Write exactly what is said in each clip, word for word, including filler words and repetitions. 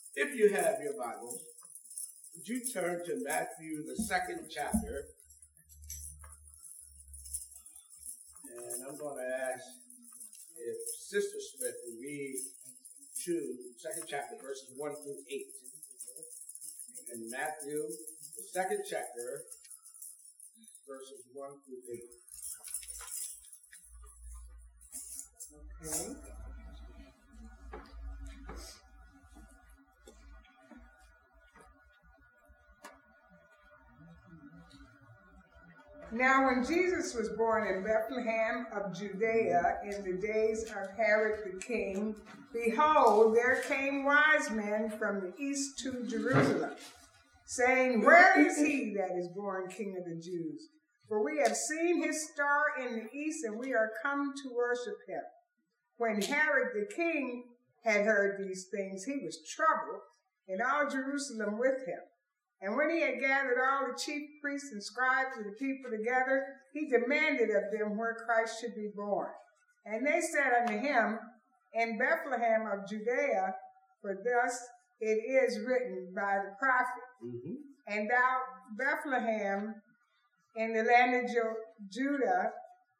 If you have your Bibles, would you turn to Matthew, the second chapter? And I'm going to ask if Sister Smith would read to second chapter, verses one through eight. In Matthew, the second chapter, verses one through eight. Okay. Now when Jesus was born in Bethlehem of Judea in the days of Herod the king, behold, there came wise men from the east to Jerusalem, saying, Where is he that is born King of the Jews? For we have seen his star in the east, and we are come to worship him. When Herod the king had heard these things, he was troubled, and all Jerusalem with him. And when he had gathered all the chief priests and scribes and the people together, he demanded of them where Christ should be born. And they said unto him, In Bethlehem of Judea, for thus it is written by the prophet. Mm-hmm. And thou, Bethlehem, in the land of Judah,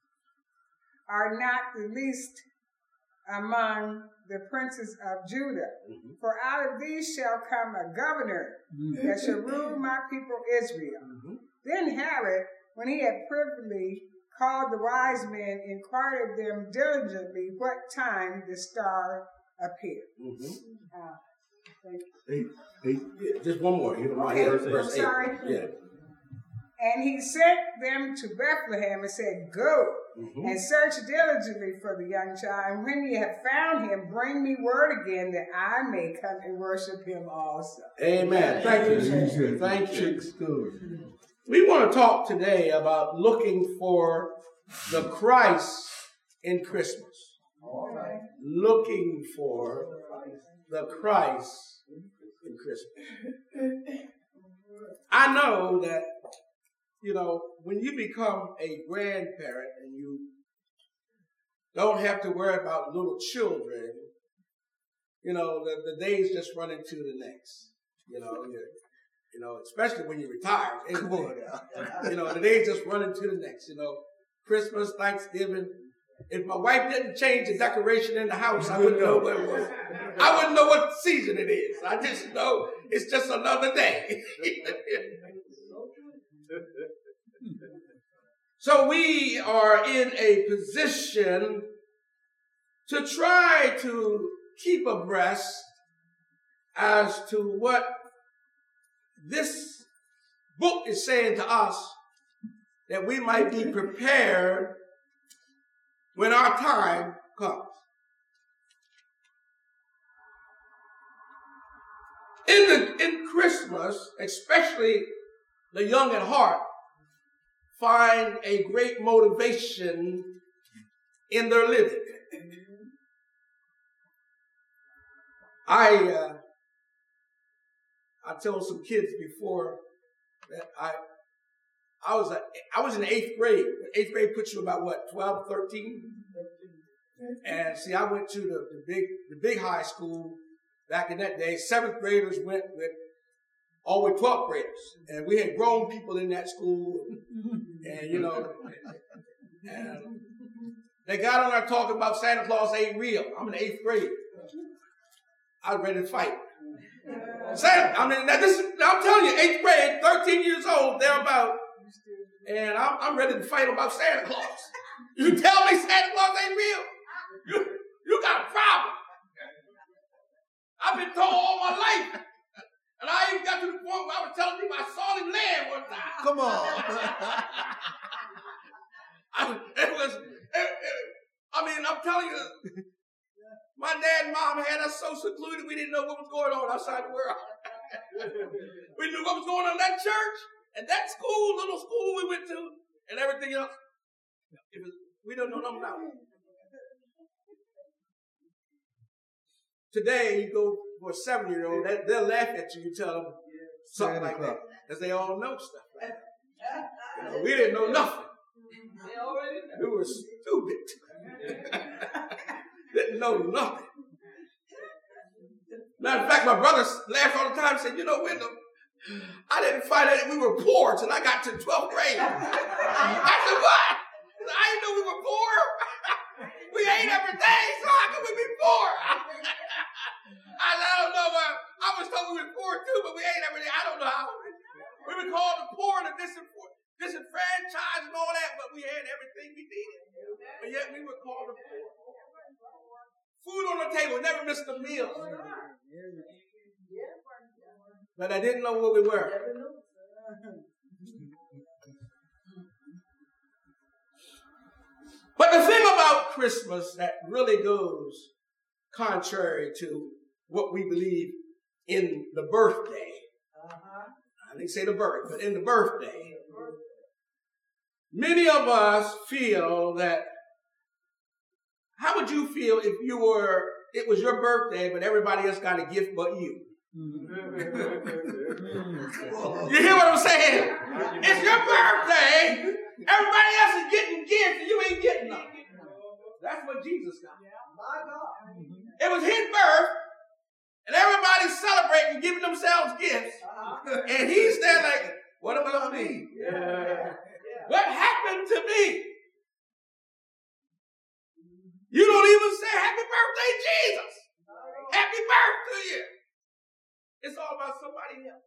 are not the least among the princes of Judah. Mm-hmm. For out of these shall come a governor mm-hmm. that shall rule my people Israel. Mm-hmm. Then Herod, when he had privily called the wise men, inquired of them diligently what time the star appeared. Mm-hmm. Uh, thank you. Eight, eight. Yeah, just one more. You don't mind. Okay, I'm sorry. Yeah. And he sent them to Bethlehem and said, Go mm-hmm. and search diligently for the young child. And when ye have found him, bring me word again that I may come and worship him also. Amen. Thank you. Thank you. We want to talk today about looking for the Christ in Christmas. All right. Looking for the Christ in Christmas. I know that, you know, when you become a grandparent and you don't have to worry about little children, you know, the, the days just run into the next. You know, you, you know, especially when you retire. Come on now. You know, the days just run into the next. You know, Christmas, Thanksgiving. If my wife didn't change the decoration in the house, I wouldn't know what it was. I wouldn't know what season it is. I just know it's just another day. So we are in a position to try to keep abreast as to what this book is saying to us, that we might be prepared when our time comes. In the in Christmas, especially the young at heart find a great motivation in their living. I uh, I told some kids before that I I was a, I was in the eighth grade. Eighth grade puts you about what, twelve, thirteen? And see, I went to the, the big the big high school back in that day. Seventh graders went with all with twelfth graders. And we had grown people in that school. And, you know, and they got on there talking about Santa Claus ain't real. I'm in the eighth grade. I was ready to fight. Santa, I mean, now this is, I'm telling you, eighth grade, thirteen years old, thereabout. And I'm, I'm ready to fight about Santa Claus. You tell me Santa Claus ain't real? You, you got a problem. I've been told all my life. And I even got to the point where I was telling people I saw him land one time. Come on. I, it was, it, it, I mean, I'm telling you, my dad and mom had us so secluded we didn't know what was going on outside the world. We knew what was going on in that church and that school, little school we went to, and everything else. It was, we don't know nothing about it. Today, you go for a seven-year-old, they, they'll laugh at you. You tell them something like that, because they all know stuff like that. You know, we didn't know nothing. We were stupid. Didn't know nothing. Matter of fact, my brother laughed all the time and said, you know, Wyndham, I didn't find out that we were poor until I got to twelfth grade. I said, what? I didn't know we were poor. We ate every day, so how could we be poor? I said, I don't know, but I was told we were poor too, but we ate every day. I don't know how. We were called the poor and the disenfranchised and all that, but we had everything we needed. But yet we were called the poor. Food on the table, never missed a meal. But I didn't know what we were. But the thing about Christmas that really goes contrary to what we believe in the birthday, I didn't say the birth, but in the birthday, many of us feel that, how would you feel if you were, it was your birthday, but everybody else got a gift but you? You hear what I'm saying? It's your birthday. Everybody else is getting gifts and you ain't getting them. That's what Jesus got. It was his birth, and everybody's celebrating, giving themselves gifts. And he's there like, what about me? Yeah. What happened to me? You don't even say happy birthday, Jesus. Happy birthday to you. It's all about somebody else.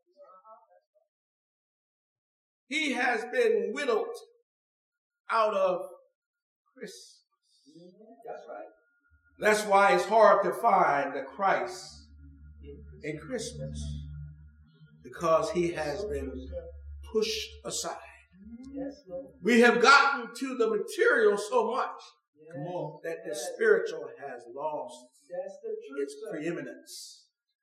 He has been whittled out of Christmas. That's right. That's why it's hard to find the Christ in Christmas, because he has been pushed aside. We have gotten to the material so much that the spiritual has lost its preeminence.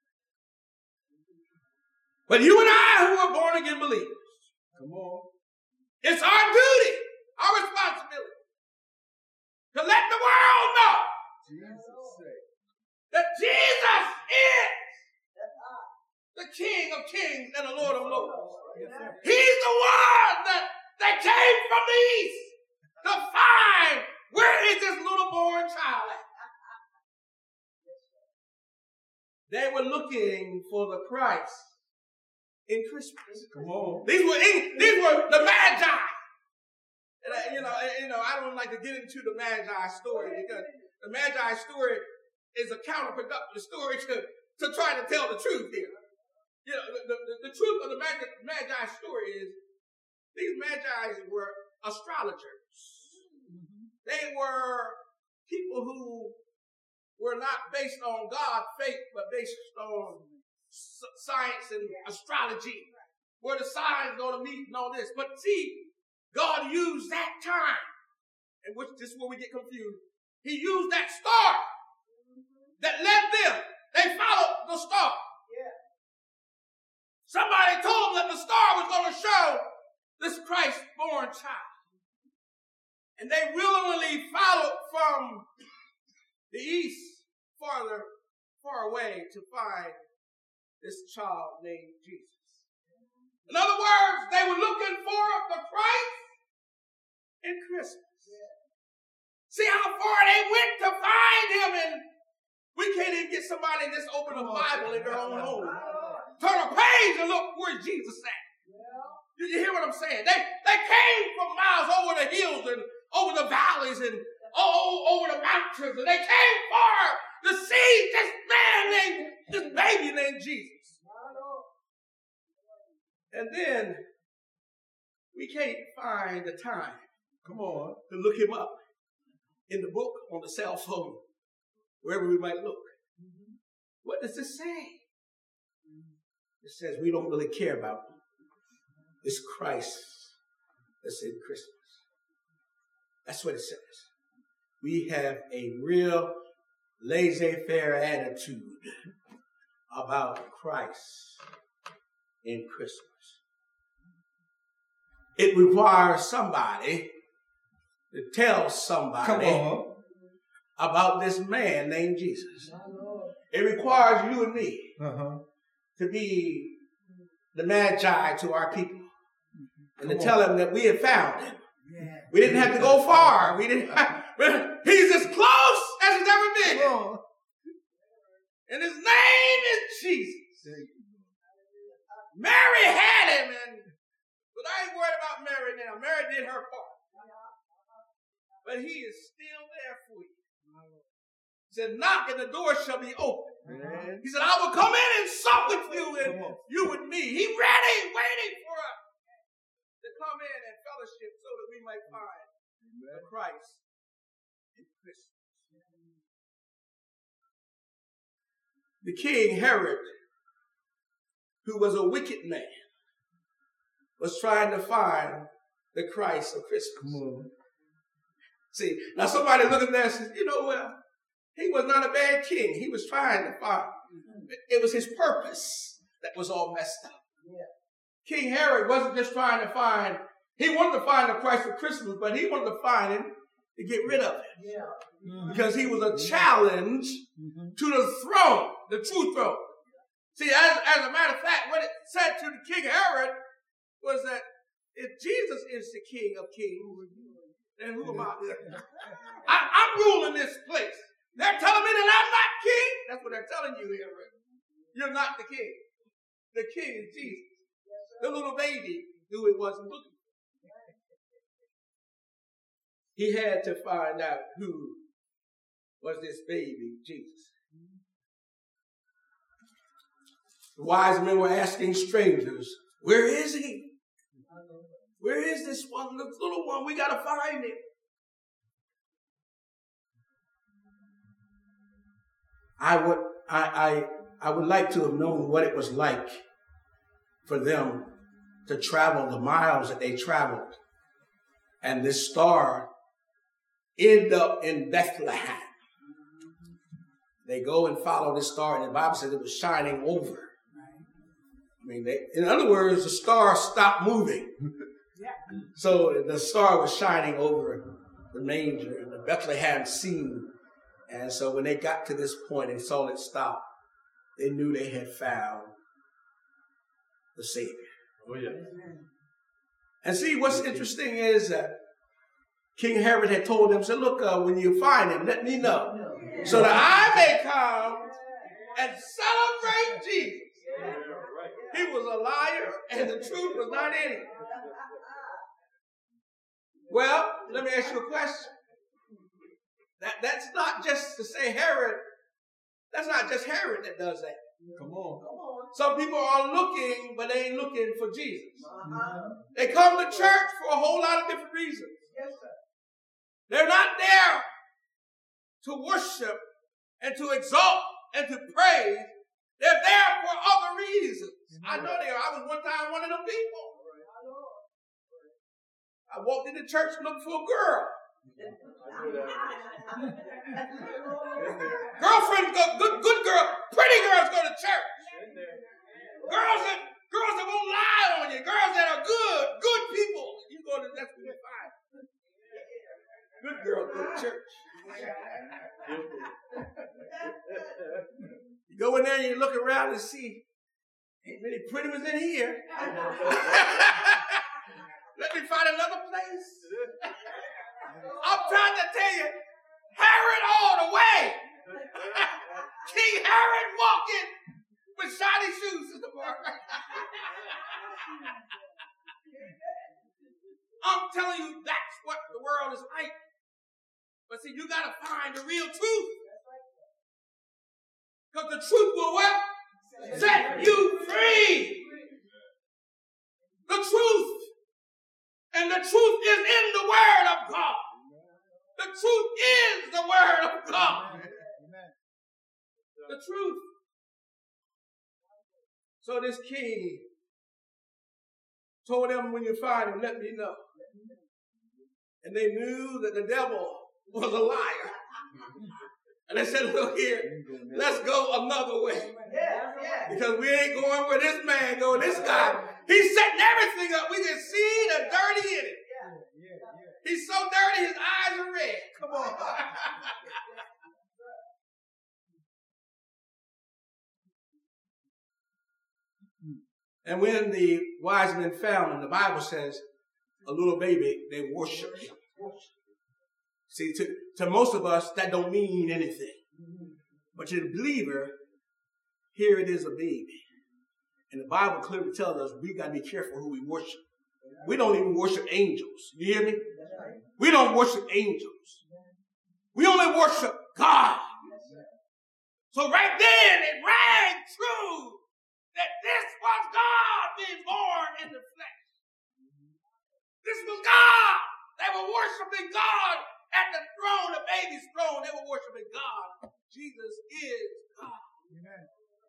But you and I, who are born again believers, come on, it's our duty, our responsibility, to let the world know that Jesus is the King of kings and the Lord of lords. He's the one that, that came from the east to find, where is this little born child at? They were looking for the Christ in Christmas. Come on. These were these were the Magi. And I, you know, you know, I don't like to get into the Magi story, because the Magi story is a counterproductive story to, to try to tell the truth here. You know, the, the, the truth of the Magi, Magi story is these Magi were astrologers. They were people who were not based on God's faith, but based on science and astrology, where the signs going to meet and all this. But see, God used that time, and which this is where we get confused. He used that star that led them. They followed the star. Yeah. Somebody told them that the star was going to show this Christ-born child. And they willingly followed from the east, farther, far away, to find this child named Jesus. In other words, they were looking for the Christ in Christmas. See how far they went to find him, and we can't even get somebody to just open a Bible in their own home. Turn a page and look where Jesus at. Did you hear what I'm saying? They, they came from miles over the hills and over the valleys and all over the mountains, and they came far to see this man named, this baby named Jesus. And then we can't find the time, come on, to look him up in the book, on the cell phone, wherever we might look. What does this say? It says we don't really care about this Christ that's in Christmas. That's what it says. We have a real laissez-faire attitude about Christ in Christmas. It requires somebody to tell somebody about this man named Jesus. It requires you and me uh-huh. to be the Magi to our people, and Come to tell on. them that we have found him. Yeah. We didn't have to go far. We didn't. Have, he's as close as he's ever been. And his name is Jesus. Mary had him, and but I ain't worried about Mary now. Mary did her part. But he is still there for you. He said, knock and the door shall be open. Amen. He said, I will come in and sup with you and you with me. He ready, waiting for us to come in and fellowship so that we might find Amen. The Christ in Christmas. The king Herod, who was a wicked man, was trying to find the Christ of Christmas. See, now somebody looking there and says, you know, well, he was not a bad king. He was trying to find. It was his purpose that was all messed up. Yeah. King Herod wasn't just trying to find, he wanted to find the Christ of Christmas, but he wanted to find him to get rid of him. Yeah. Mm-hmm. Because he was a challenge mm-hmm. to the throne, the true throne. See, as, as a matter of fact, what it said to the King Herod was that if Jesus is the King of kings, then who am I? I I'm ruling this place. They're telling me that I'm not king. That's what they're telling you here. You're not the king. The king is Jesus. The little baby who it wasn't looking for. He had to find out who was this baby, Jesus. The wise men were asking strangers, where is he? Where is this one, this little one? We got to find him. I would, I, I, I would like to have known what it was like for them to travel the miles that they traveled, and this star end up in Bethlehem. They go and follow this star, and the Bible says it was shining over. I mean, they, in other words, the star stopped moving. So the star was shining over the manger and the Bethlehem scene. And so when they got to this point and saw it stop, they knew they had found the Savior. Oh, yeah. And see, what's interesting is that King Herod had told them, said, look, uh, when you find him, let me know, so that I may come and celebrate Jesus. He was a liar, and the truth was not in him. Well, let me ask you a question. That, that's not just to say Herod. That's not just Herod that does that. Come on. Come on. Some people are looking, but they ain't looking for Jesus. Uh-huh. They come to church for a whole lot of different reasons. Yes, sir. They're not there to worship and to exalt and to praise. They're there for other reasons. I know they are. I was one time one of them people. I walked into church looking for a girl. Girlfriends go, good, good girl, pretty girls go to church. Girls that, girls that won't lie on you. Girls that are good, good people. You go to, that's what you find. Good girls go to church. You go in there and you look around and see, ain't many pretty ones in here. Let me find another place. I'm trying to tell you, Herod all the way. King Herod walking with shiny shoes in the morning. I'm telling you, that's what the world is like. But see, you got to find the real truth. Because the truth will what? Set you free. The truth. And the truth is in the Word of God. The truth is the Word of God. The truth. So this king told them, when you find him, let me know. And they knew that the devil was a liar. And they said, look here, let's go another way. Because we ain't going where this man going. This guy, he's setting everything up. We can see the dirty in it. He's so dirty, his eyes are red. Come on. And when the wise men found him, the Bible says, a little baby, they worshiped him. See, to, to most of us, that don't mean anything. But to the believer, here it is a baby. And the Bible clearly tells us we got to be careful who we worship. We don't even worship angels. You hear me? We don't worship angels. We only worship God. So right then it rang true that this was God being born in the flesh. This was God. They were worshiping God at the throne, the baby's throne. They were worshiping God. Jesus is God. Amen.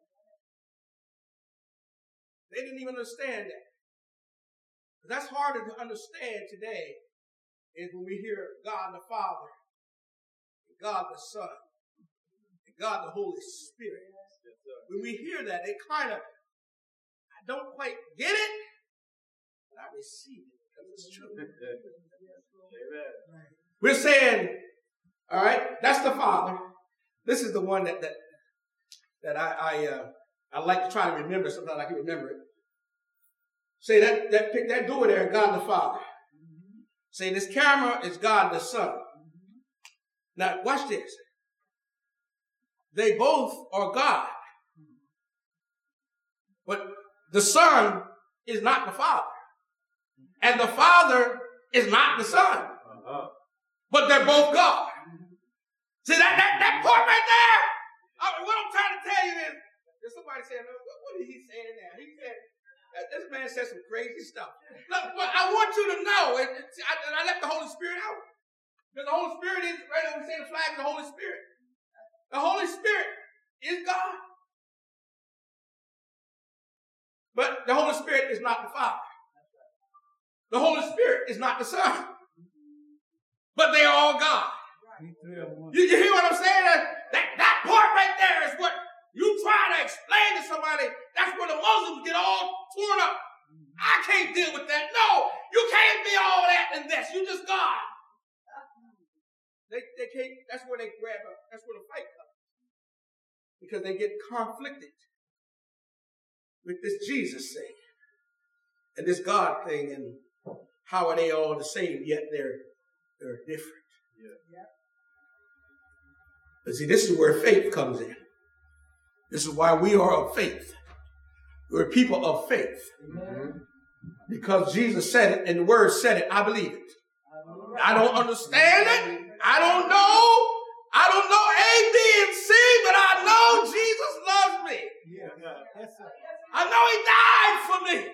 They didn't even understand that. That's harder to understand today is when we hear God the Father, God the Son, and God the Holy Spirit. When we hear that, it kind of, I don't quite get it, but I receive it because it's true. We're saying, all right, that's the Father. This is the one that that that I I, uh, I like to try to remember. Sometimes I can remember it. Say that that pick that door there, God the Father. Say this camera is God the Son. Now watch this. They both are God, but the Son is not the Father, and the Father is not the Son. Uh-huh. But they're both God. See that that that part right there? I mean, what I'm trying to tell you is, there's somebody saying, what, what is he saying now? He said, this man said some crazy stuff. Look, but I want you to know, and I, and I left the Holy Spirit out. Because the Holy Spirit is, right now we say the flag is the Holy Spirit. The Holy Spirit is God. But the Holy Spirit is not the Father. The Holy Spirit is not the Son. But they are all God. You, you hear what I'm saying? That, that, that part right there is what you try to explain to somebody. That's where the Muslims get all torn up. I can't deal with that. No, you can't be all that and this. You just God. They, they can't, that's where they grab up. That's where the fight comes. Because they get conflicted with this Jesus thing and this God thing, and how are they all the same, yet they're they're different. Yeah. But see, this is where faith comes in. This is why we are of faith. We're people of faith. Mm-hmm. Because Jesus said it and the word said it, I believe it. I don't understand it. I don't know. I don't know A, B, and C, but I know Jesus loves me. Yeah. I know he died for me.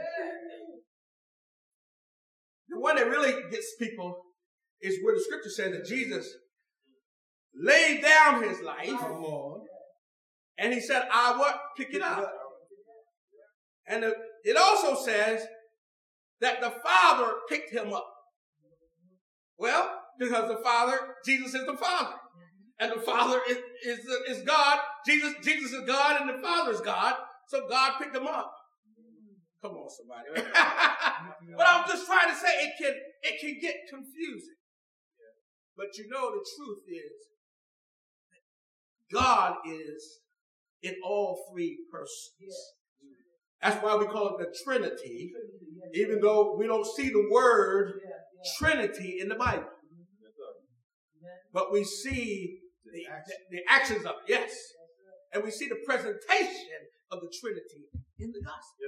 The one that really gets people is where the scripture says that Jesus laid down his life, and he said, I what? Pick it up. And it also says that the Father picked him up. Well, because the Father, Jesus is the Father. And the Father is, is, is God. Jesus, Jesus is God and the Father is God. So God picked him up. Come on, somebody. But I'm just trying to say it can, it can get confusing. But you know the truth is God is in all three persons. That's why we call it the Trinity, even though we don't see the word Trinity in the Bible. But we see the, the, the actions of it, yes. And we see the presentation of the Trinity in the gospel.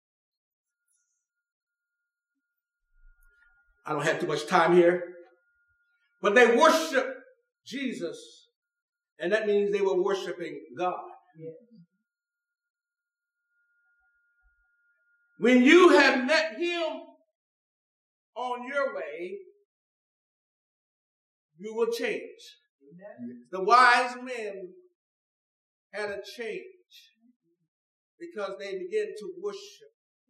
I don't have too much time here. But they worship Jesus, and that means they were worshiping God. Yeah. When you have met him on your way, you will change. Amen. The wise men had a change because they began to worship.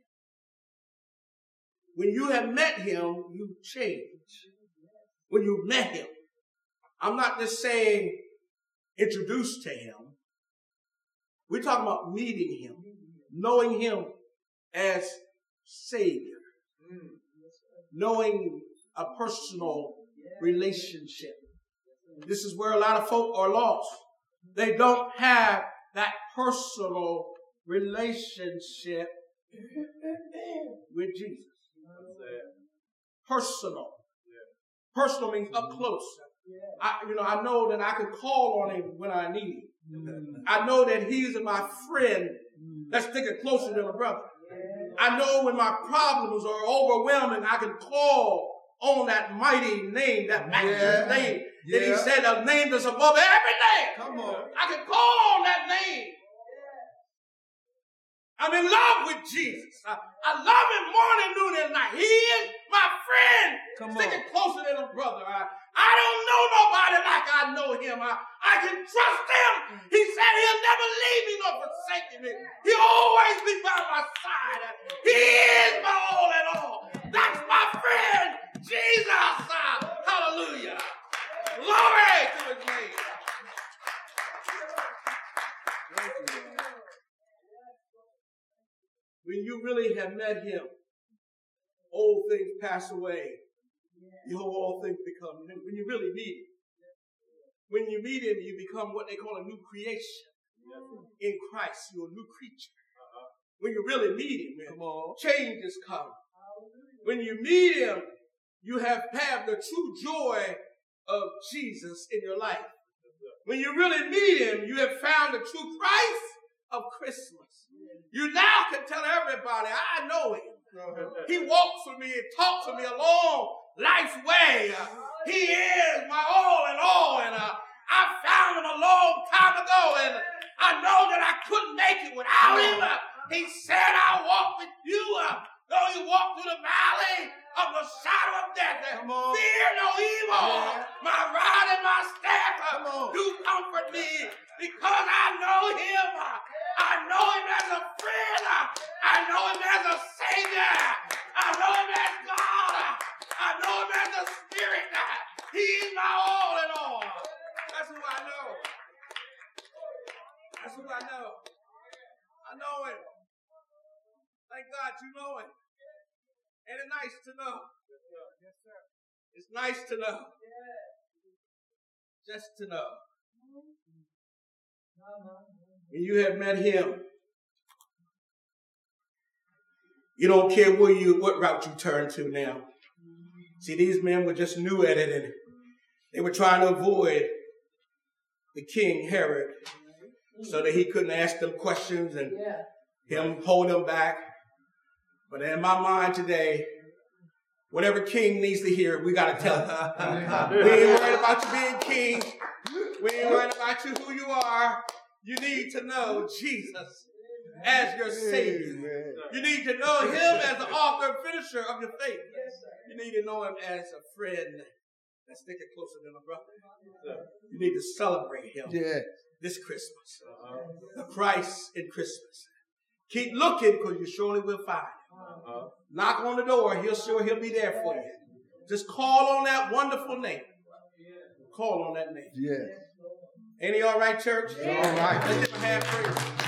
When you have met him, you change. When you met him, I'm not just saying introduced to him. We're talking about meeting him, knowing him as Savior, knowing a personal relationship. This is where a lot of folk are lost. They don't have that personal relationship with Jesus. Personal. Personal means up close. I, you know, I know that I can call on him when I need him. I know that he's my friend that's sticking closer than a brother. I know when my problems are overwhelming, I can call on that mighty name, that matchless yeah. name that yeah. he said, a name that's above every name. Come on. I can call on that name. I'm in love with Jesus. I, I love him morning, noon, and night. He is my friend. Come sticking on. Closer than a brother. I, I don't know nobody like I know him. I, I can trust him. He said he'll never leave me nor forsake me. He'll always be by my side. He is my all in all. That's my friend, Jesus. Hallelujah. Glory to his name. When you really have met him, old things pass away. Behold, all things become new. When you really meet him, when you meet him, you become what they call a new creation. In Christ, you're a new creature. When you really meet him, man, changes come. When you meet him, you have, have the true joy of Jesus in your life. When you really meet him, you have found the true Christ of Christmas. You now can tell everybody, I know him. He walks with me and talks with me along life's way. He is my all in all. And uh, I found him a long time ago. And I know that I couldn't make it without him. Uh, he said, I'll walk with you. Uh, though you walk through the valley of the shadow of death. Fear no evil. Yeah. My rod and my staff uh, do comfort me because I know him. Uh, I know him as a friend. I know him as a savior. I know him as God. I know him as a spirit. He's my all in all. That's who I know. That's who I know. I know him. Thank God you know him. Ain't it nice to know? Yes, sir. It's nice to know. Just to know. When you have met him, you don't care where you, what route you turn to now. See, these men were just new at it, and they were trying to avoid the king Herod so that he couldn't ask them questions and him hold them back. But in my mind today, whatever king needs to hear, we got to tell him. We ain't worried about you being king. We ain't worried about you who you are. You need to know Jesus as your Savior. You need to know him as the author and finisher of your faith. You need to know him as a friend that's sticking closer than a brother. You need to celebrate him this Christmas. The Christ in Christmas. Keep looking because you surely will find him. Knock on the door. He'll sure he'll be there for you. Just call on that wonderful name. Call on that name. Yeah. Ain't he all right, church? Yeah. All right. Let's give him a hand praise.